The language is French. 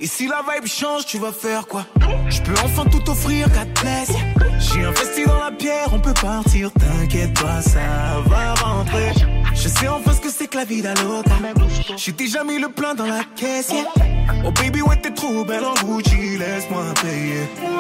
Et si la vibe change, tu vas faire quoi? Je peux enfin tout offrir, God bless. J'ai investi dans la pierre, on peut partir, t'inquiète pas, ça va rentrer. Je sais enfin ce que c'est que la vie d'Aloca. J'ai déjà mis le plein dans la caisse, yeah. Oh baby, ouais, t'es trop belle en Gucci, laisse-moi payer.